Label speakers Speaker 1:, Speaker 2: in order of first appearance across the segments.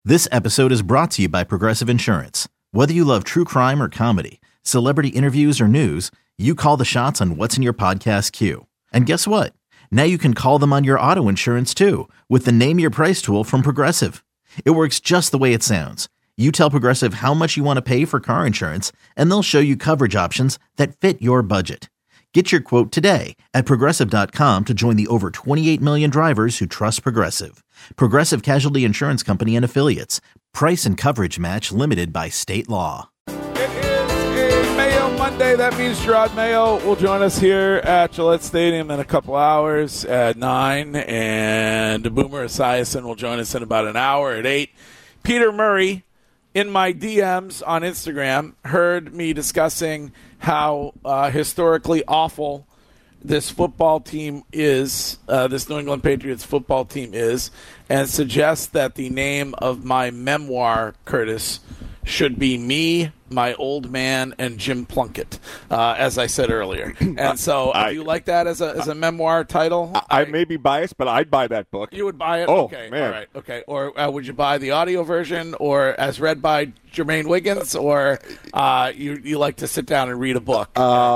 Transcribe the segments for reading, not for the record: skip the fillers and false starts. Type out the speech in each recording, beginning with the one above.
Speaker 1: This episode is brought to you by Progressive Insurance. Whether you love true crime or comedy, celebrity interviews or news, you call the shots on what's in your podcast queue. And guess what? Now you can call them on your auto insurance too with the Name Your Price tool from Progressive. It works just the way it sounds. You tell Progressive how much you want to pay for car insurance, and they'll show you coverage options that fit your budget. Get your quote today at Progressive.com to join the over 28 million drivers who trust Progressive. Progressive Casualty Insurance Company and Affiliates. Price and coverage match limited by state law.
Speaker 2: It is a Mayo Monday. That means Gerard Mayo will join us here at Gillette Stadium in a couple hours at 9, and Boomer Esiason will join us in about an hour at 8. Peter Murray, in my DMs on Instagram, heard me discussing how historically awful this football team is, this New England Patriots football team is, and suggests that the name of my memoir, Curtis, should be Me, My Old Man, and Jim Plunkett, as I said earlier. And so do you like that as a memoir title?
Speaker 3: I may be biased, but I'd buy that book.
Speaker 2: You would buy it?
Speaker 3: Oh,
Speaker 2: okay,
Speaker 3: man.
Speaker 2: all right, okay. Or would you buy the audio version, or as read by Jermaine Wiggins, or you like to sit down and read a book?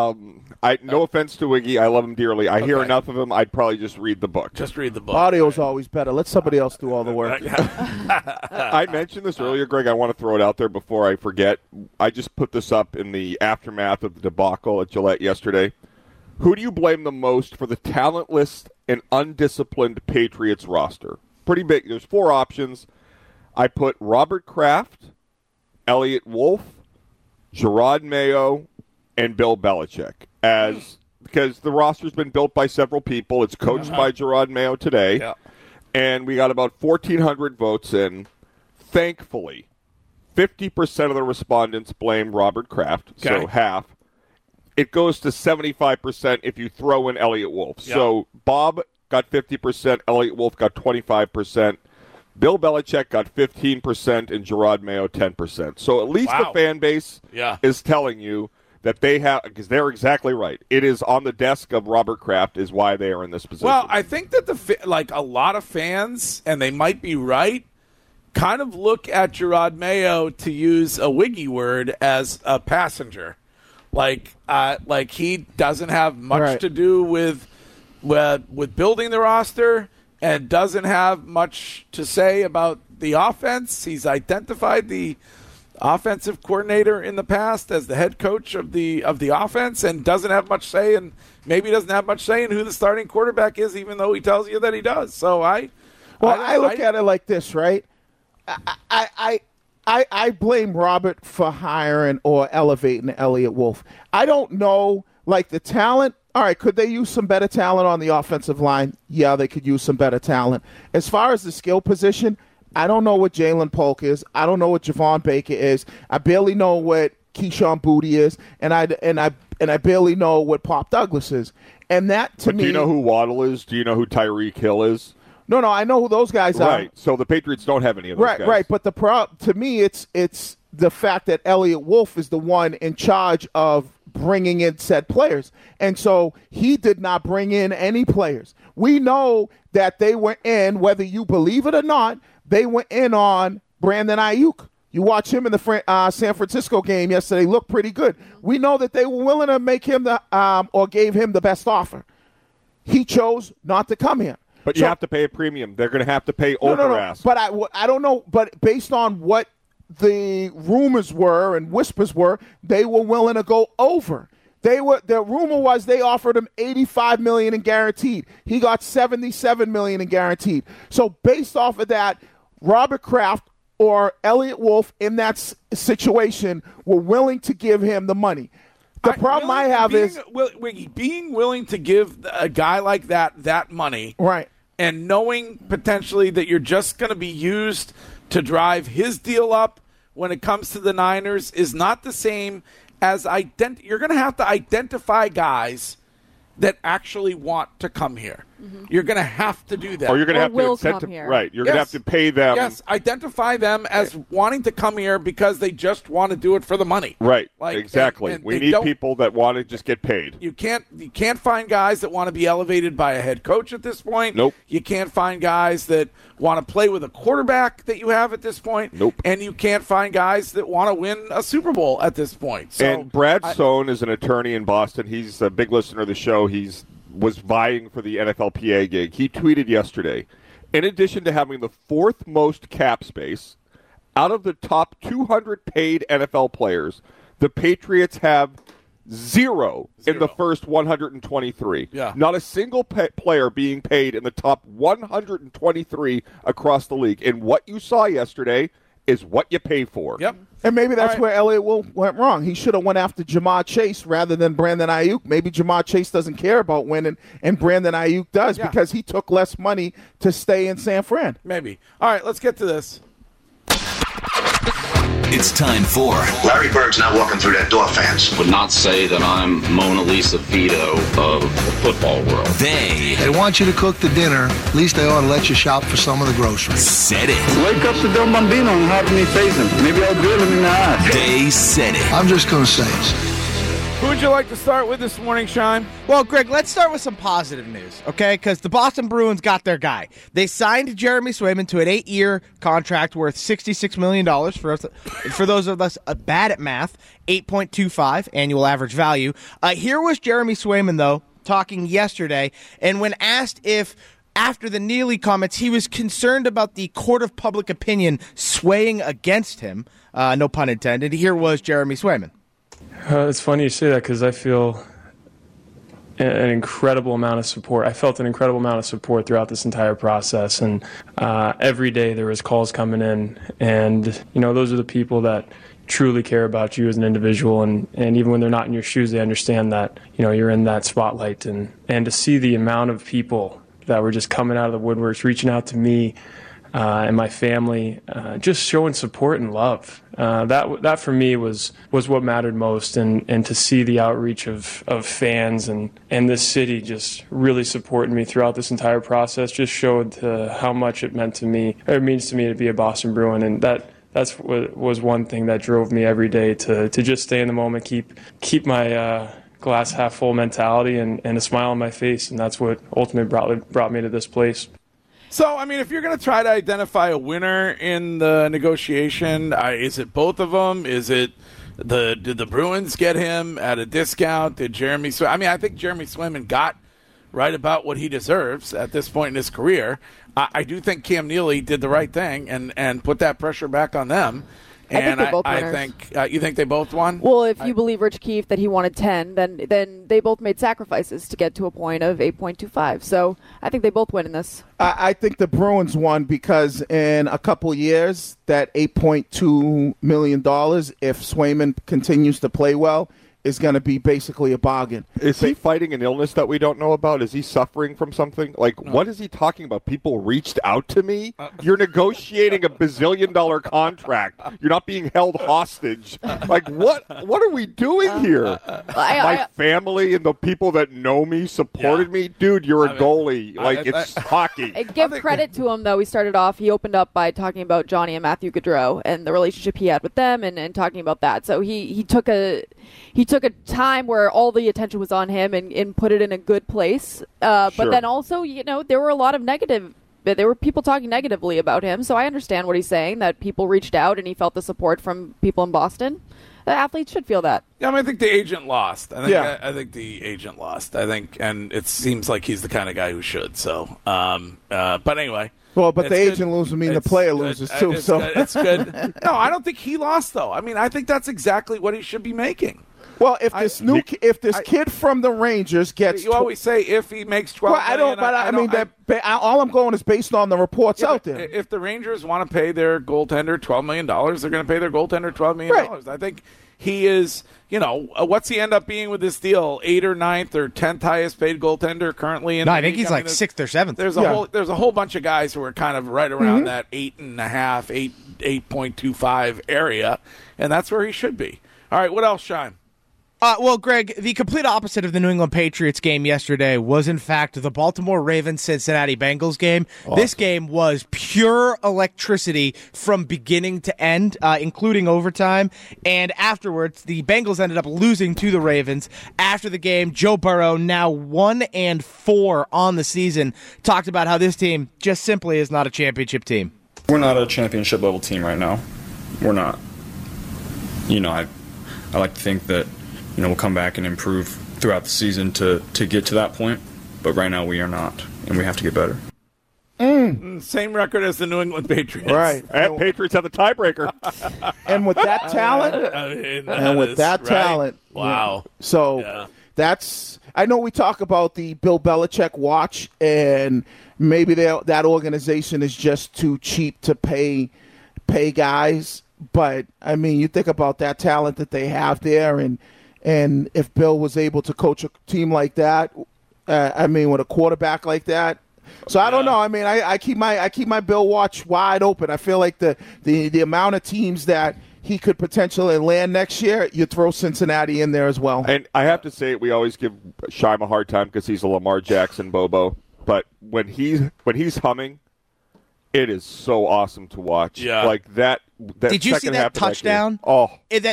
Speaker 3: No offense to Wiggy, I love him dearly. I hear enough of him, I'd probably just read the book.
Speaker 2: Just read the book.
Speaker 4: Audio's always better. Let somebody else do all the work.
Speaker 3: I mentioned this earlier, Greg. I want to throw it out there before I forget. I just put this up in the aftermath of the debacle at Gillette yesterday. Who do you blame the most for the talentless and undisciplined Patriots roster? Pretty big. There's 4 options. I put Robert Kraft, Elliott Wolf, Gerard Mayo, and Bill Belichick. Because the roster's been built by several people. It's coached by Gerard Mayo today. And we got about 1,400 votes in. Thankfully, 50% of the respondents blame Robert Kraft, so half. It goes to 75% if you throw in Elliott Wolf. So Bob got 50%, Elliott Wolf got 25%, Bill Belichick got 15%, and Gerard Mayo 10%. So at least the fan base is telling you that they have, because they're exactly right. It is on the desk of Robert Kraft is why they are in this position.
Speaker 2: Well, I think that a lot of fans, and they might be right, kind of look at Gerard Mayo, to use a Wiggy word, as a passenger. Like he doesn't have much to do with building the roster, and doesn't have much to say about the offense. He's identified the offensive coordinator in the past as the head coach of the offense, and doesn't have much say, and maybe doesn't have much say in who the starting quarterback is, even though he tells you that he does. So I
Speaker 4: look at it like this, right? I blame Robert for hiring or elevating Elliott Wolf. I don't know, like, the talent. All right, could they use some better talent on the offensive line? Yeah, they could use some better talent. As far as the skill position, I don't know what Jalen Polk is. I don't know what Javon Baker is. I barely know what Keyshawn Boutte is, and I barely know what Pop Douglas is. And that, to me,
Speaker 3: do you know who Waddle is? Do you know who Tyreek Hill is?
Speaker 4: No, I know who those guys are.
Speaker 3: Right. So the Patriots don't have any of those guys.
Speaker 4: Right. But to me, it's the fact that Elliott Wolf is the one in charge of bringing in said players. And so he did not bring in any players. We know that they were in, whether you believe it or not, they went in on Brandon Ayuk. You watch him in the San Francisco game yesterday, looked pretty good. We know that they were willing to make him or gave him the best offer. He chose not to come here.
Speaker 3: But you have to pay a premium. They're going to have to pay over-ask.
Speaker 4: But I don't know. But based on what the rumors were and whispers were, they were willing to go over. The rumor was they offered him $85 million in guaranteed. He got $77 million in guaranteed. So based off of that, Robert Kraft or Elliott Wolf in that situation were willing to give him the money. The problem I have is
Speaker 2: being willing to give a guy like that money,
Speaker 4: right,
Speaker 2: and knowing potentially that you're just going to be used to drive his deal up when it comes to the Niners is not the same as you're going to have to identify guys that actually want to come here. You're going to have to do that.
Speaker 3: Or you're going to have to
Speaker 5: will come
Speaker 3: incentive.
Speaker 5: here.
Speaker 3: Right. You're going to have to pay them.
Speaker 2: Yes, identify them as wanting to come here because they just want to do it for the money.
Speaker 3: Right.
Speaker 2: Like,
Speaker 3: Exactly.
Speaker 2: and
Speaker 3: we
Speaker 2: they
Speaker 3: need
Speaker 2: don't-
Speaker 3: people that want to just get paid.
Speaker 2: You can't find guys that want to be elevated by a head coach at this point.
Speaker 3: Nope.
Speaker 2: You can't find guys that want to play with a quarterback that you have at this point.
Speaker 3: Nope.
Speaker 2: And you can't find guys that want to win a Super Bowl at this point. So
Speaker 3: And Brad Sohn is an attorney in Boston. He's a big listener of the show. Was vying for the NFLPA gig. He tweeted yesterday, in addition to having the fourth most cap space, out of the top 200 paid NFL players, the Patriots have zero in the first 123.
Speaker 2: Yeah.
Speaker 3: Not a single player being paid in the top 123 across the league. And what you saw yesterday is what you pay for.
Speaker 2: Yep.
Speaker 4: And maybe that's
Speaker 2: All right.
Speaker 4: where Elliott Wolf went wrong. He should have went after Jamar Chase rather than Brandon Ayuk. Maybe Jamar Chase doesn't care about winning, and Brandon Ayuk does because he took less money to stay in San Fran.
Speaker 2: Maybe. All right, let's get to this.
Speaker 6: It's time for
Speaker 7: Larry Bird's not walking through that door, fans.
Speaker 8: Would not say that I'm Mona Lisa Vito of the football world.
Speaker 6: They
Speaker 9: want you to cook the dinner. At least they ought to let you shop for some of the groceries.
Speaker 6: Said It.
Speaker 10: Wake up the Del Bambino and have me face him. Maybe I'll drill him in the eyes.
Speaker 6: They said it.
Speaker 9: I'm just going to say it.
Speaker 2: Who would you like to start with this morning, Shime?
Speaker 11: Well, Greg, let's start with some positive news, okay? Because the Boston Bruins got their guy. They signed Jeremy Swayman to an 8-year contract worth $66 million. For those of us bad at math, 8.25 annual average value. Here was Jeremy Swayman, though, talking yesterday, and when asked if after the Neely comments, he was concerned about the court of public opinion swaying against him, no pun intended, here was Jeremy Swayman.
Speaker 12: It's funny you say that because I feel an incredible amount of support. I felt an incredible amount of support throughout this entire process, and every day there was calls coming in, and those are the people that truly care about you as an individual, and even when they're not in your shoes, they understand that you're in that spotlight, and to see the amount of people that were just coming out of the woodworks, reaching out to me and my family, just showing support and love. That for me was what mattered most, and to see the outreach of fans and this city just really supporting me throughout this entire process just showed how much it meant to me, or it means to me to be a Boston Bruin, and that's what was one thing that drove me every day to just stay in the moment, keep my glass half full mentality and a smile on my face, and that's what ultimately brought me to this place.
Speaker 2: So, I mean, if you're going to try to identify a winner in the negotiation, is it both of them? Is it did the Bruins get him at a discount? Did Jeremy Swayman? I mean, I think Jeremy Swayman got right about what he deserves at this point in his career. I do think Cam Neely did the right thing and put that pressure back on them.
Speaker 5: I think they both winners.
Speaker 2: I think you think they both won?
Speaker 5: Well, if you believe Rich Keefe that he wanted 10, then they both made sacrifices to get to a point of 8.25. So I think they both win in this.
Speaker 4: I think the Bruins won because in a couple years, that $8.2 million, if Swayman continues to play well, is going to be basically a bargain.
Speaker 3: Is he fighting an illness that we don't know about? Is he suffering from something? What is he talking about? People reached out to me? You're negotiating a bazillion-dollar contract. You're not being held hostage. What are we doing here? My family and the people that know me supported me? Dude, you're a goalie. It's hockey.
Speaker 5: Give credit to him, though. He opened up by talking about Johnny and Matthew Gaudreau and the relationship he had with them and talking about that. So he took a time where all the attention was on him and put it in a good place. But then also, there were a lot of there were people talking negatively about him. So I understand what he's saying, that people reached out and he felt the support from people in Boston. The athletes should feel that.
Speaker 2: Yeah, I think the agent lost. I think the agent lost. And it seems like he's the kind of guy who should. So, but anyway.
Speaker 4: Well, but the agent loses mean the player loses too.
Speaker 2: It's good. No, I don't think he lost though. I mean, I think that's exactly what he should be making.
Speaker 4: Well, if this kid from the Rangers gets,
Speaker 2: you always say if he makes 12.
Speaker 4: Well, all I'm going is based on the reports out there.
Speaker 2: If the Rangers want to pay their goaltender $12 million, they're going to pay their goaltender $12 million. Right. I think he is. What's he end up being with this deal? 8th or 9th or 10th highest paid goaltender currently in the
Speaker 11: league? I think he's 6th or 7th.
Speaker 2: There's a whole bunch of guys who are kind of right around that 8.5, 8.25 area, and that's where he should be. All right, what else, Shine?
Speaker 11: Well, Greg, the complete opposite of the New England Patriots game yesterday was, in fact, the Baltimore Ravens-Cincinnati Bengals game. Awesome. This game was pure electricity from beginning to end, including overtime. And afterwards, the Bengals ended up losing to the Ravens. After the game, Joe Burrow, now 1-4 on the season, talked about how this team just simply is not a championship team.
Speaker 13: We're not a championship-level team right now. We're not. I like to think that we'll come back and improve throughout the season to get to that point. But right now we are not, and we have to get better.
Speaker 2: Same record as the New England Patriots.
Speaker 4: Right.
Speaker 3: And Patriots have the tiebreaker.
Speaker 4: And with that talent, talent.
Speaker 2: Wow.
Speaker 4: So that's – I know we talk about the Bill Belichick watch, and maybe that organization is just too cheap to pay guys. But, I mean, you think about that talent that they have there, and if Bill was able to coach a team like that, with a quarterback like that. So I don't know. I mean, I keep my Bill watch wide open. I feel like the amount of teams that he could potentially land next year, you throw Cincinnati in there as well.
Speaker 3: And I have to say, we always give Scheim a hard time because he's a Lamar Jackson Bobo. But when he's humming, it is so awesome to watch.
Speaker 2: Yeah.
Speaker 3: Like that.
Speaker 11: Did you see that touchdown?
Speaker 3: In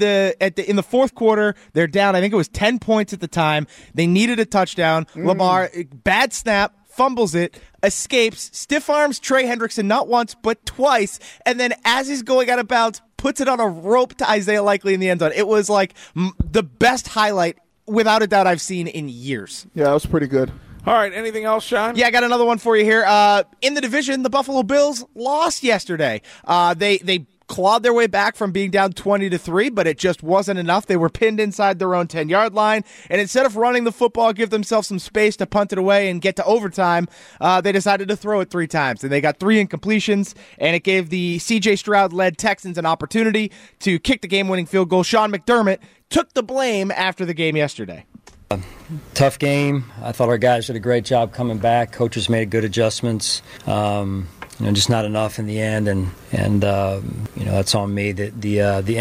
Speaker 11: the fourth quarter, they're down. I think it was 10 points at the time. They needed a touchdown. Lamar, bad snap, fumbles it, escapes, stiff arms Trey Hendrickson not once but twice, and then as he's going out of bounds, puts it on a rope to Isaiah Likely in the end zone. It was like the best highlight, without a doubt, I've seen in years.
Speaker 4: Yeah, that was pretty good.
Speaker 2: All right, anything else, Sean?
Speaker 11: Yeah, I got another one for you here. In the division, the Buffalo Bills lost yesterday. They clawed their way back from being down 20-3, but it just wasn't enough. They were pinned inside their own 10-yard line, and instead of running the football, give themselves some space to punt it away and get to overtime, they decided to throw it 3 times, and they got 3 incompletions, and it gave the C.J. Stroud-led Texans an opportunity to kick the game-winning field goal. Sean McDermott took the blame after the game yesterday.
Speaker 14: Tough game. I thought our guys did a great job coming back. Coaches made good adjustments. Just not enough in the end, and that's on me. The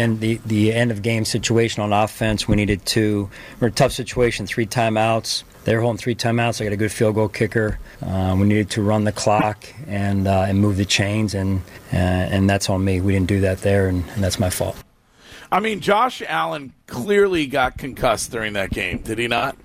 Speaker 14: end of game situation on offense. We're in a tough situation. 3 timeouts. They were holding 3 timeouts. I got a good field goal kicker. We needed to run the clock and move the chains, and that's on me. We didn't do that there, and that's my fault.
Speaker 2: I mean, Josh Allen clearly got concussed during that game. Did he not?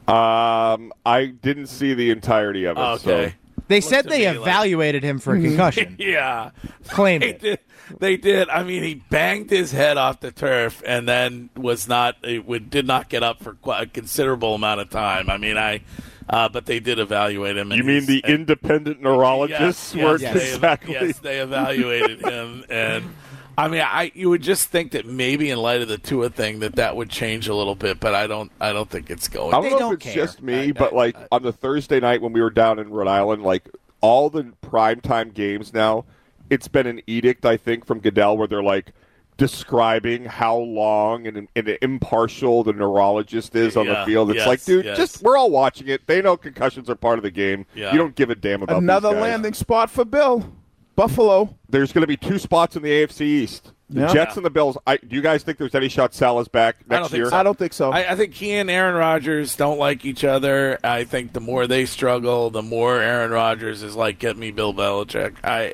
Speaker 3: I didn't see the entirety of it.
Speaker 2: Okay.
Speaker 3: So.
Speaker 11: They said they evaluated him for a concussion.
Speaker 2: Yeah.
Speaker 11: Claimed it.
Speaker 2: They did. I mean, he banged his head off the turf and then did not get up for quite a considerable amount of time. I mean, but they did evaluate him.
Speaker 3: You mean the independent neurologists weren't exactly?
Speaker 2: Yes, they evaluated him. And, I mean, you would just think that maybe in light of the Tua thing that would change a little bit, but I don't think it's going.
Speaker 3: I don't know if it's just me, but on the Thursday night when we were down in Rhode Island, like all the primetime games now, it's been an edict, I think, from Goodell where they're like describing how long and impartial the neurologist is on the field. It's like, dude, we're all watching it. They know concussions are part of the game. Yeah. You don't give a damn about
Speaker 4: another
Speaker 3: these guys.
Speaker 4: Landing spot for Bill. Buffalo.
Speaker 3: There's going to be 2 spots in the AFC East. The Jets and the Bills. Do you guys think there's any shot Salah's back next year?
Speaker 4: I don't think so.
Speaker 2: I think he and Aaron Rodgers don't like each other. I think the more they struggle, the more Aaron Rodgers is like, get me Bill Belichick.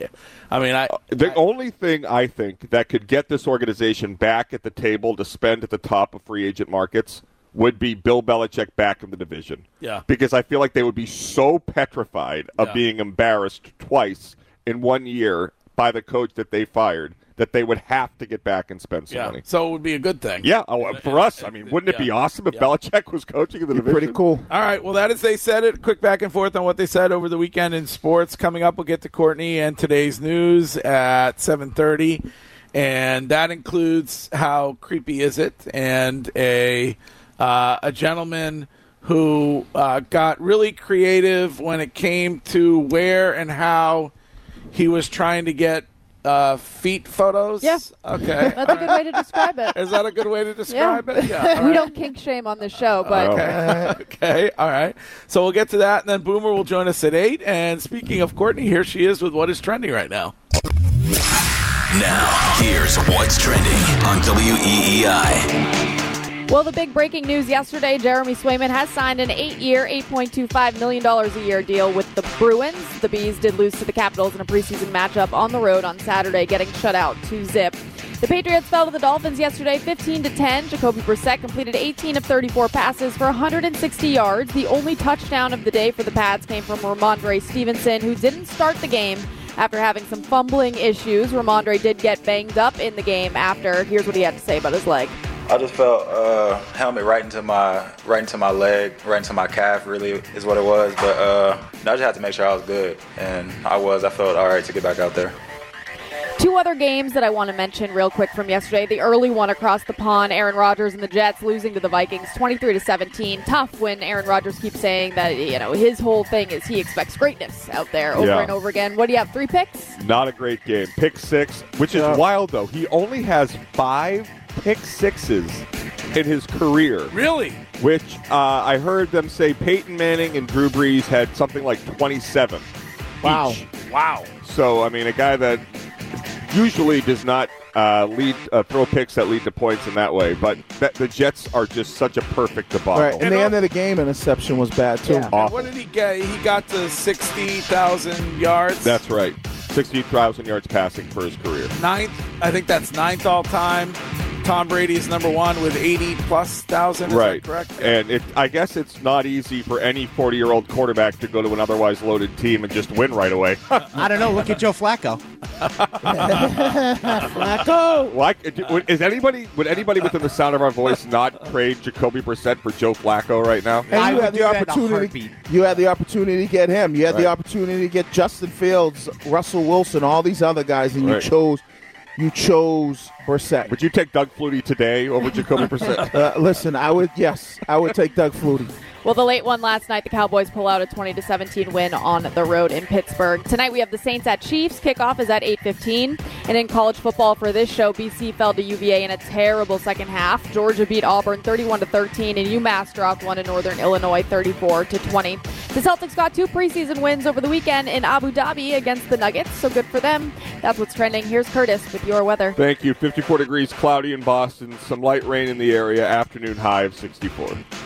Speaker 2: The
Speaker 3: only thing I think that could get this organization back at the table to spend at the top of free agent markets would be Bill Belichick back in the division.
Speaker 2: Yeah.
Speaker 3: Because I feel like they would be so petrified of being embarrassed twice in 1 year by the coach that they fired that they would have to get back and spend some money.
Speaker 2: So it would be a good thing.
Speaker 3: Yeah, for us. I mean, wouldn't it be awesome if Belichick was coaching in the division?
Speaker 4: Pretty cool.
Speaker 2: All right, well, that is They Said It. Quick back and forth on what they said over the weekend in sports. Coming up, we'll get to Courtney and today's news at 7:30, and that includes how creepy is it, and a gentleman who got really creative when it came to where and how he was trying to get feet photos?
Speaker 5: Yes.
Speaker 2: Okay.
Speaker 5: That's a good way to describe it.
Speaker 2: Is that a good way to describe it? Yeah.
Speaker 5: We don't kink shame on this show, but...
Speaker 2: Okay. All right. So we'll get to that, and then Boomer will join us at 8. And speaking of Courtney, here she is with what is trending right now.
Speaker 6: Now, here's what's trending on WEEI.
Speaker 5: Well, the big breaking news yesterday, Jeremy Swayman has signed an 8-year, $8.25 million a year deal with the Bruins. The Bees did lose to the Capitals in a preseason matchup on the road on Saturday, getting shut out 2-0. The Patriots fell to the Dolphins yesterday 15-10. Jacoby Brissett completed 18 of 34 passes for 160 yards. The only touchdown of the day for the Pats came from Ramondre Stevenson, who didn't start the game after having some fumbling issues. Ramondre did get banged up in the game after. Here's what he had to say about his leg.
Speaker 15: I just felt helmet right into my leg, right into my calf. Really is what it was. But I just had to make sure I was good, and I was. I felt all right to get back out there.
Speaker 5: Two other games that I want to mention real quick from yesterday. The early one across the pond, Aaron Rodgers and the Jets losing to the Vikings 23-17. Tough when Aaron Rodgers keeps saying that, his whole thing is he expects greatness out there over and over again. What do you have, 3 picks?
Speaker 3: Not a great game. Pick 6, which is wild, though. He only has 5 pick 6s in his career.
Speaker 2: Really?
Speaker 3: Which I heard them say Peyton Manning and Drew Brees had something like 27
Speaker 4: Wow.
Speaker 3: each.
Speaker 2: Wow.
Speaker 3: So, I mean, a guy that usually does not throw picks that lead to points in that way. But the Jets are just such a perfect debacle.
Speaker 4: Right. And the end of the game, interception was bad, too.
Speaker 5: Yeah.
Speaker 2: And what did he get? He got to 60,000 yards.
Speaker 3: That's right. 60,000 yards passing for his career.
Speaker 2: 9th. I think that's 9th all time. Tom Brady's number 1 with 80,000+. Is
Speaker 3: right.
Speaker 2: that correct?
Speaker 3: And I guess it's not easy for any 40-year-old quarterback to go to an otherwise loaded team and just win right away.
Speaker 11: I don't know. Look at Joe Flacco.
Speaker 4: Flacco.
Speaker 3: Would anybody within the sound of our voice not trade Jacoby Brissett for Joe Flacco right now?
Speaker 4: And you had the opportunity. You had the opportunity to get him. You had the opportunity to get Justin Fields, Russell Wilson, all these other guys, and you chose Brissett.
Speaker 3: Would you take Doug Flutie today over Jacoby Brissett?
Speaker 4: Listen, I would take Doug Flutie.
Speaker 5: Well, the late one last night, the Cowboys pull out a 20-17 win on the road in Pittsburgh. Tonight we have the Saints at Chiefs. Kickoff is at 8:15. And in college football for this show, BC fell to UVA in a terrible second half. Georgia beat Auburn 31-13, and UMass dropped one to Northern Illinois 34-20. The Celtics got 2 preseason wins over the weekend in Abu Dhabi against the Nuggets, so good for them. That's what's trending. Here's Curtis with your weather.
Speaker 3: Thank you. 54 degrees, cloudy in Boston, some light rain in the area, afternoon high of 64.